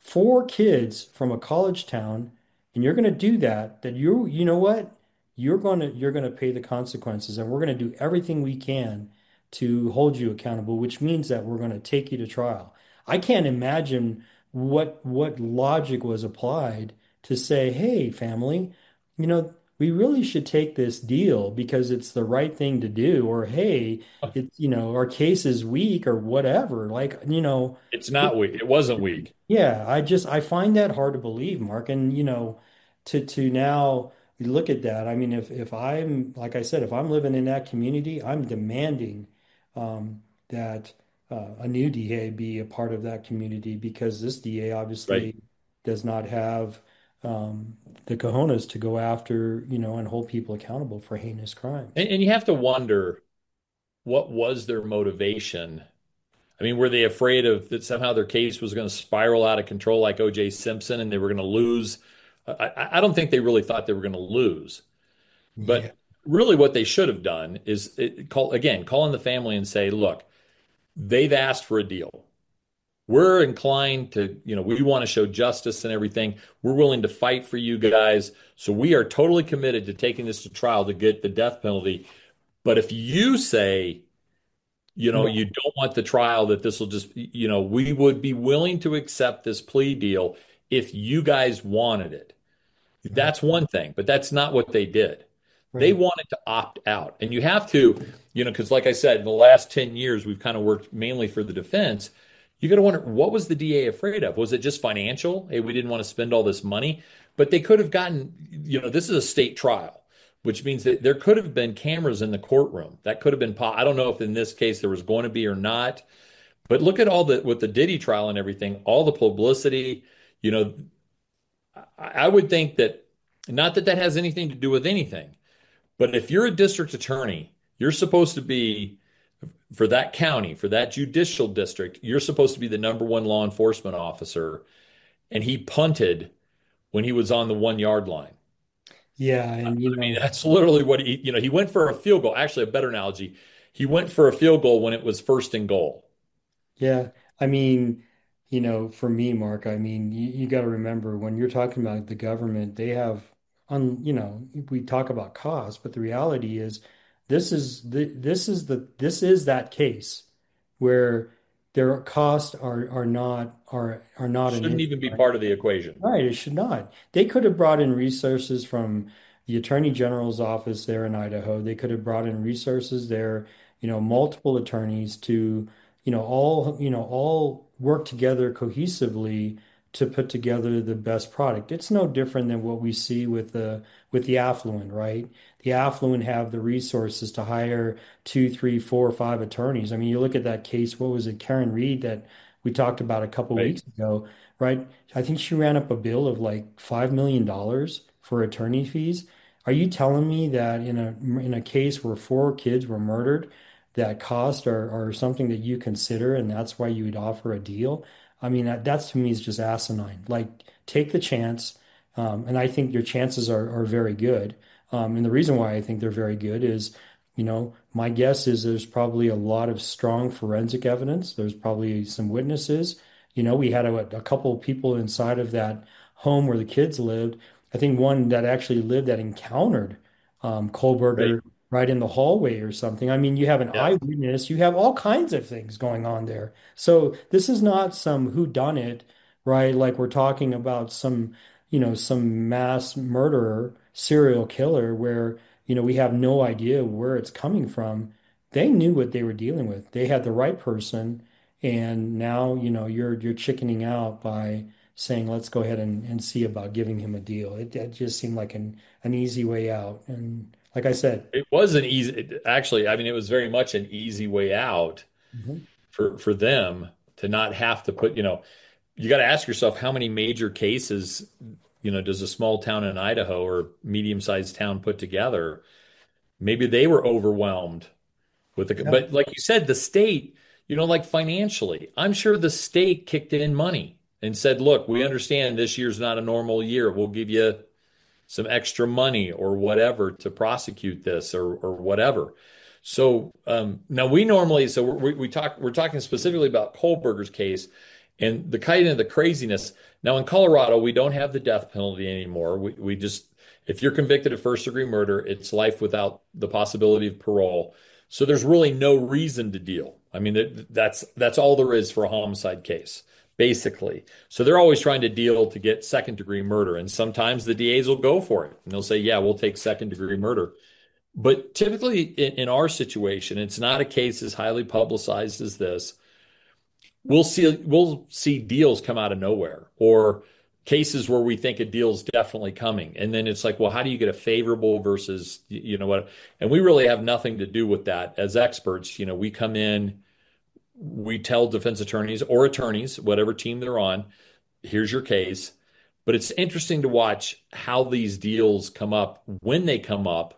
four kids from a college town, and you're going to do that, that you you know what? You're going to you're going to pay the consequences, and we're going to do everything we can to hold you accountable, which means that we're going to take you to trial. I can't imagine what what logic was applied to say, hey, family, you know, we really should take this deal because it's the right thing to do, or hey, it's, you know, our case is weak or whatever. Like, you know, It's not weak. It wasn't weak. yeah, I just I find that hard to believe, Mark. And you know, to to now look at that. I mean, if if I'm like I said, if I'm living in that community, I'm demanding um, that uh, a new D A be a part of that community because this D A Right. obviously does not have um, the cojones to go after, you know, and hold people accountable for heinous crimes. And, and you have to wonder what was their motivation. I mean, were they afraid of that somehow their case was going to spiral out of control like O J Simpson and they were going to lose? I, I I don't think they really thought they were going to lose. Yeah, But really, what they should have done is it, call again, call in the family and say, look, they've asked for a deal. We're inclined to, you know, we want to show justice and everything. We're willing to fight for you guys. So we are totally committed to taking this to trial to get the death penalty. But if you say, you know, no, you don't want the trial, that this will just, you know, we would be willing to accept this plea deal if you guys wanted it. right, That's one thing, but that's not what they did. They right, wanted to opt out. And you have to, you know, because like I said, in the last ten years, we've kind of worked mainly for the defense. You got to wonder, what was the D A afraid of? Was it just financial? Hey, we didn't want to spend all this money. But they could have gotten, you know, this is a state trial, which means that there could have been cameras in the courtroom. That could have been, I don't know if in this case there was going to be or not. But look at all the, with the Diddy trial and everything, all the publicity, you know, I, I would think that, not that that has anything to do with anything, but if you're a district attorney, you're supposed to be, for that county, for that judicial district, you're supposed to be the number one law enforcement officer. And he punted when he was on the one yard line. yeah, and you I mean, know. that's literally what he, you know, he went for a field goal. Actually, a better analogy, he went for a field goal when it was first and goal. Yeah, I mean, you know, for me, Mark, I mean, you, you got to remember when you're talking about the government, they have, un, you know, we talk about cost, but the reality is, this is the this is the this is that case where their costs are are not are are not an Shouldn't issue, even be right? part of the equation. Right, it should not. They could have brought in resources from the Attorney General's office there in Idaho. They could have brought in resources there, you know, multiple attorneys to, you know, all, you know, all work together cohesively to put together the best product. It's no different than what we see with the with the affluent, right? The affluent have the resources to hire two, three, four, five attorneys. I mean, you look at that case, what was it, Karen Reed that we talked about a couple Right. weeks ago, right? I think she ran up a bill of like five million dollars for attorney fees. Are you telling me that in a in a case where four kids were murdered, that cost are, are something that you consider and that's why you would offer a deal? I mean, that, that's to me is just asinine. Like, take the chance. Um, and I think your chances are, are very good. Um, and the reason why I think they're very good is, you know, my guess is there's probably a lot of strong forensic evidence. There's probably some witnesses. You know, we had a, a couple of people inside of that home where the kids lived. I think one that actually lived that encountered um, Right. Kohlberger right in the hallway or something. I mean, you have an Yeah. eyewitness, you have all kinds of things going on there. So this is not some whodunit, right? Like we're talking about some, you know, some mass murderer, serial killer where, you know, we have no idea where it's coming from. They knew what they were dealing with. They had the right person. And now, you know, you're you're chickening out by saying, let's go ahead and, and see about giving him a deal. It, it just seemed like an, an easy way out. And like I said, It was an easy, actually, I mean, it was very much an easy way out mhm, for for them to not have to put, you know, you got to ask yourself how many major cases, you know, does a small town in Idaho or medium-sized town put together? Maybe they were overwhelmed with the, yeah, but like you said, the state, you know, like financially, I'm sure the state kicked in money and said, look, we understand this year's not a normal year. We'll give you some extra money or whatever to prosecute this or or whatever. So um, now we normally, so we, we talk, we're talking specifically about Kohlberger's case, And the kind of the craziness. Now in Colorado, we don't have the death penalty anymore. We we just if you're convicted of first degree murder, it's life without the possibility of parole. So there's really no reason to deal. I mean, that, that's that's all there is for a homicide case, basically. So they're always trying to deal to get second degree murder, and sometimes the D As will go for it, and they'll say, "Yeah, we'll take second degree murder." But typically, in, in our situation, it's not a case as highly publicized as this. We'll see we'll see deals come out of nowhere or cases where we think a deal's definitely coming. And then it's like, well, how do you get a favorable versus, you know what? And we really have nothing to do with that as experts. You know, we come in, we tell defense attorneys or attorneys, whatever team they're on, here's your case. But it's interesting to watch how these deals come up, when they come up,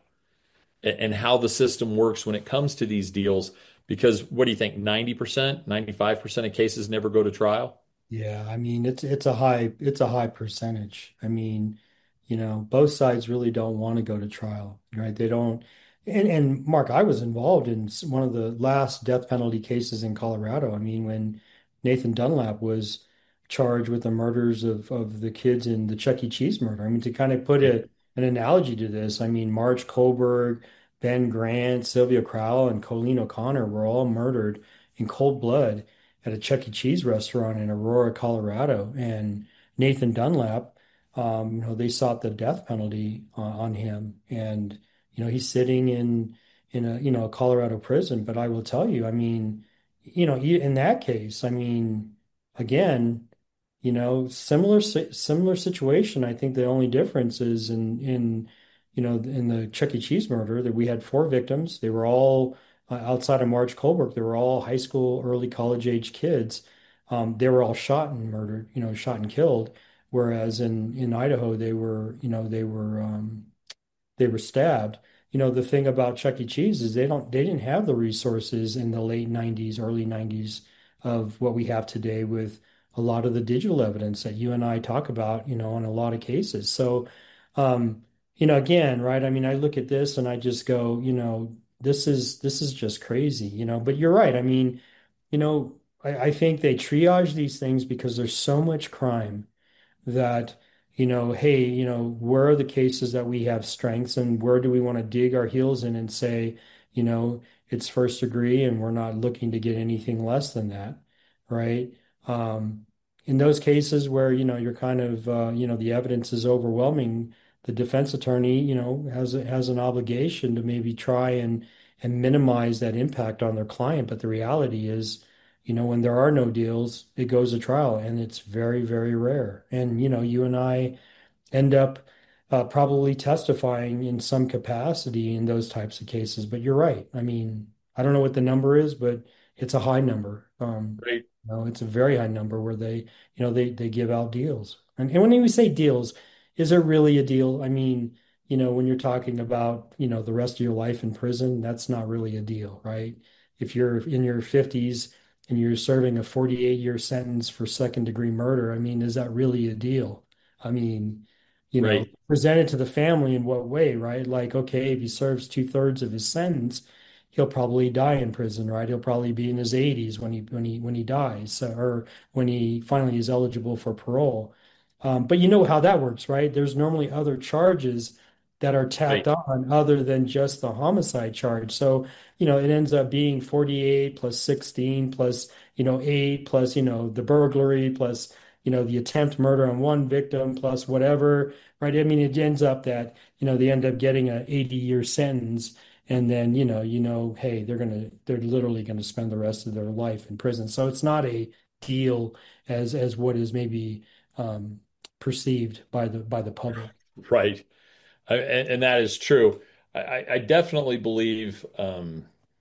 and how the system works when it comes to these deals. Because what do you think? ninety percent, ninety-five percent of cases never go to trial? Yeah, I mean it's it's a high it's a high percentage. I mean, you know, both sides really don't want to go to trial, right? They don't. And and Mark, I was involved in s- one of the last death penalty cases in Colorado. I mean, when Nathan Dunlap was charged with the murders of of the kids in the Chuck E. Cheese murder. I mean, to kind of put Right. a an analogy to this, I mean, Marge Kohlberg, Ben Grant, Sylvia Crowell, and Colleen O'Connor were all murdered in cold blood at a Chuck E. Cheese restaurant in Aurora, Colorado. And Nathan Dunlap, um, you know, they sought the death penalty uh, on him, and you know, he's sitting in in a you know a Colorado prison. But I will tell you, I mean, you know, you- in that case, I mean, again, you know, similar si- similar situation. I think the only difference is in in you know in the Chuck E. Cheese murder that we had four victims. They were all uh, outside of March Colbert. They were all high school, early college age kids. Um, they were all shot and murdered, you know, shot and killed. Whereas in in Idaho, they were, you know, they were um, they were stabbed. You know, the thing about Chuck E. Cheese is they don't they didn't have the resources in the late nineties, early nineties of what we have today with a lot of the digital evidence that you and I talk about, you know, in a lot of cases. So, um, you know, again, right? I mean, I look at this and I just go, you know, this is this is just crazy, you know. But you're right. I mean, you know, I, I think they triage these things because there's so much crime that, you know, hey, you know, where are the cases that we have strengths and where do we want to dig our heels in and say, you know, it's first degree and we're not looking to get anything less than that, right? Um, in those cases where, you know, you're kind of, uh, you know, the evidence is overwhelming, the defense attorney, you know, has a, has an obligation to maybe try and and minimize that impact on their client. But the reality is, you know, when there are no deals, it goes to trial, and it's very, very rare. And, you know, you and I end up uh, probably testifying in some capacity in those types of cases. But you're right. I mean, I don't know what the number is, but it's a high number. Um, Right. you know, it's a very high number where they, you know, they they give out deals. And, and when we say deals, is it really a deal? I mean, you know, when you're talking about, you know, the rest of your life in prison, that's not really a deal, right? If you're in your fifties and you're serving a forty-eight year sentence for second degree murder, I mean, is that really a deal? I mean, you know, Right. presented to the family in what way, right? Like, okay, if he serves two thirds of his sentence, he'll probably die in prison, right? He'll probably be in his eighties when he when he when he dies, so, or when he finally is eligible for parole. Um, but you know how that works, right? There's normally other charges that are tacked Right. on other than just the homicide charge. So, you know, it ends up being forty-eight plus sixteen plus, you know, eight plus, you know, the burglary plus, you know, the attempt murder on one victim plus whatever, right? I mean, it ends up that, you know, they end up getting a eighty year sentence. And then, you know, you know, hey, they're gonna, they're literally gonna spend the rest of their life in prison. So it's not a deal as as what is maybe um, perceived by the by the public. Right. I, and, and that is true. I, I I definitely believe um,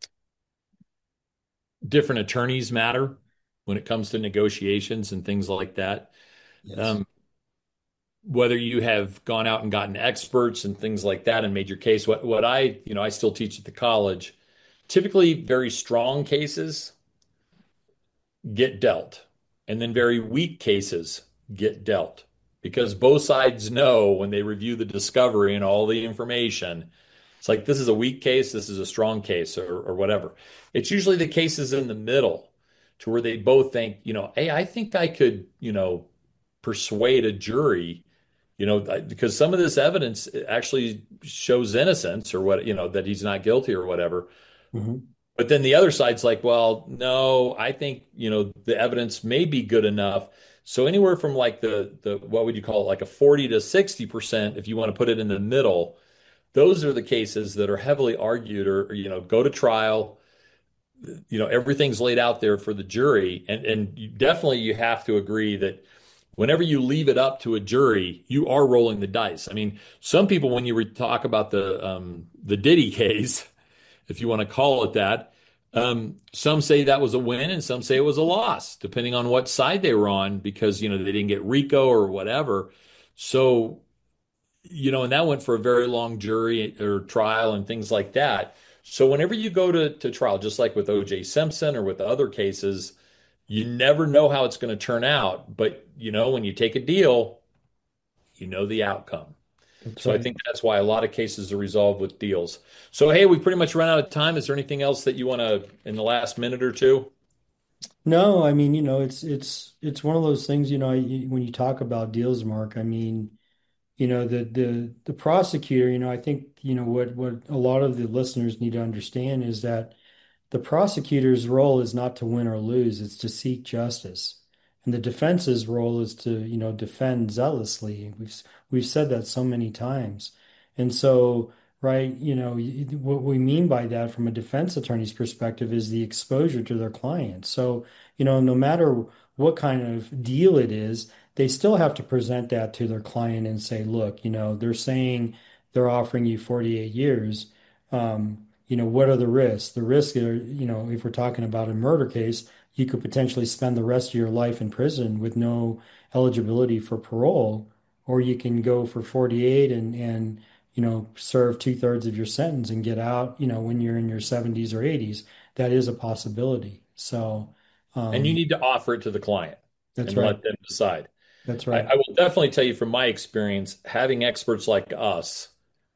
different attorneys matter when it comes to negotiations and things like that. Yes. Um, whether you have gone out and gotten experts and things like that and made your case, what what I, you know, I still teach at the college, typically very strong cases get dealt, and then very weak cases get dealt because both sides know when they review the discovery and all the information, it's like this is a weak case, this is a strong case, or, or whatever. It's usually the cases in the middle to where they both think, you know, hey, I think I could, you know, persuade a jury, you know, because some of this evidence actually shows innocence or what, you know, that he's not guilty or whatever. Hmm. But then the other side's like, well, no, I think, you know, the evidence may be good enough. So anywhere from like the the what would you call it, like a forty to sixty percent, if you want to put it in the middle, those are the cases that are heavily argued or, or, you know, go to trial. You know, everything's laid out there for the jury. And and you, definitely you have to agree that whenever you leave it up to a jury, you are rolling the dice. I mean, some people, when you re- talk about the um, the Diddy case, if you want to call it that, um, some say that was a win and some say it was a loss, depending on what side they were on, because, you know, they didn't get RICO or whatever. So, you know, and that went for a very long jury or trial and things like that. So whenever you go to, to trial, just like with O J Simpson or with other cases, you never know how it's going to turn out. But, you know, when you take a deal, you know the outcome. That's So I right. think that's why a lot of cases are resolved with deals. So, hey, we pretty much run out of time. Is there anything else that you want to, in the last minute or two? No, I mean, you know, it's it's it's one of those things, you know, I- when you talk about deals, Mark, I mean, you know, the the the prosecutor, you know, I think, you know, what what a lot of the listeners need to understand is that the prosecutor's role is not to win or lose, it's to seek justice. And the defense's role is to, you know, defend zealously. We've we've said that so many times. And so, right, you know, y- what we mean by that from a defense attorney's perspective is the exposure to their client. So, you know, no matter what kind of deal it is, they still have to present that to their client and say, look, you know, they're saying they're offering you forty-eight years. Um, you know, what are the risks? The risks are, you know, if we're talking about a murder case, you could potentially spend the rest of your life in prison with no eligibility for parole, or you can go for forty-eight and and you know serve two thirds of your sentence and get out, you know, when you're in your seventies or eighties. That is a possibility. So, And you um, need to offer it to the client that's and right. let them decide. That's I, right. I will definitely tell you from my experience, having experts like us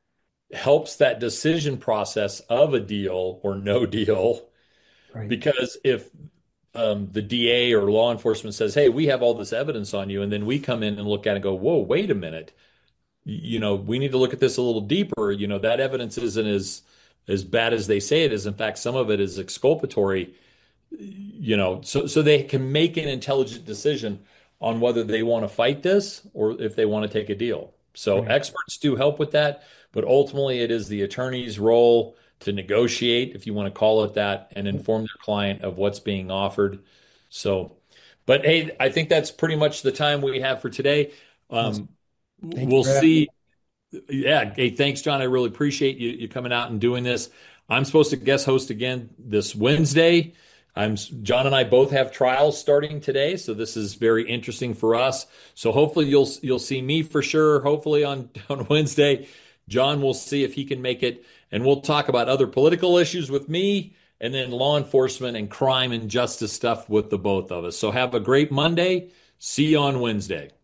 helps that decision process of a deal or no deal. Right. Because if um, the D A or law enforcement says, hey, we have all this evidence on you, and then we come in and look at it and go, whoa, wait a minute. You know, we need to look at this a little deeper. You know, that evidence isn't as as bad as they say it is. In fact, some of it is exculpatory, you know, so so they can make an intelligent decision on whether they want to fight this or if they want to take a deal. So Right. experts do help with that, but ultimately it is the attorney's role to negotiate, if you want to call it that, and inform their client of what's being offered. So, but hey, I think that's pretty much the time we have for today. Awesome. Um, Thank you we'll for having me. see. Yeah. Hey, thanks, John. I really appreciate you, you coming out and doing this. I'm supposed to guest host again this Wednesday. I'm John and I both have trials starting today, so this is very interesting for us. So hopefully you'll you'll see me for sure. Hopefully on on Wednesday, John will see if he can make it, and we'll talk about other political issues with me, and then law enforcement and crime and justice stuff with the both of us. So have a great Monday. See you on Wednesday.